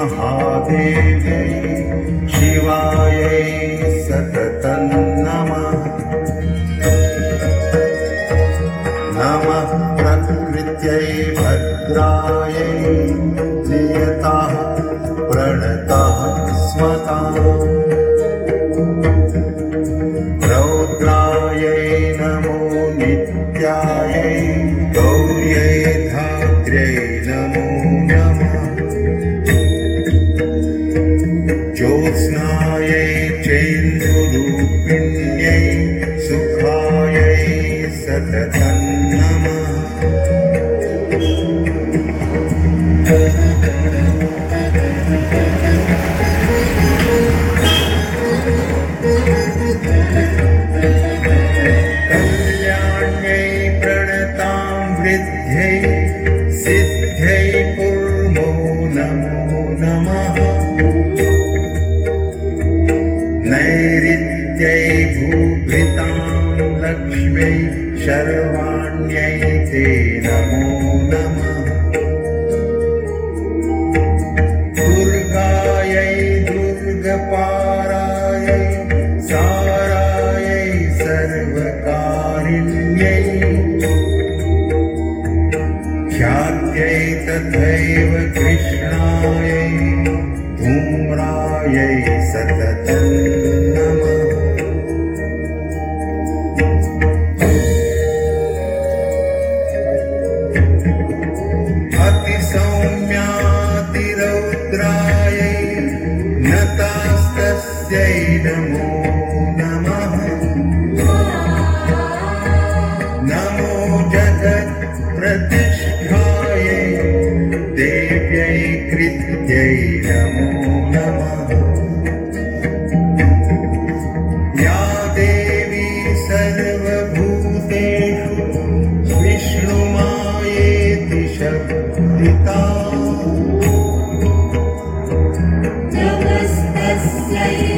महादेव्यै शिवायै सततं नमः। नमः प्रकृत्यै भद्रायै नियताः प्रणताः स्मताम्। रौद्रायै नमो नित्यायै गौर्यै धात्र्यै नमो नमः। ज्योत्स्नायै चेन्दुरूपिण्यै सुखायै सततं नमः। कल्याण्यै प्रणतां वृद्ध्यै सिद्ध्यै कुर्मो नमो नमः। नैऋत्यै भूभृतां लक्ष्म्यै शर्वाण्यै ते नमो नमः। दुर्गायै दुर्गपारायै सारायै सर्वकारिण्यै ख्यात्यै तथैव कृष्णायै धूम्रायै सततं नमः। अतिसौम्यातिरौद्रायै नतास्तस्यै नमो नमः। नमो जगत्प्रतिष्ठायै देव्यै कृत्यै नमो नमः। या देवी सर्वभूतेषु विष्णुमायेति शब्दिता नमस्तस्यै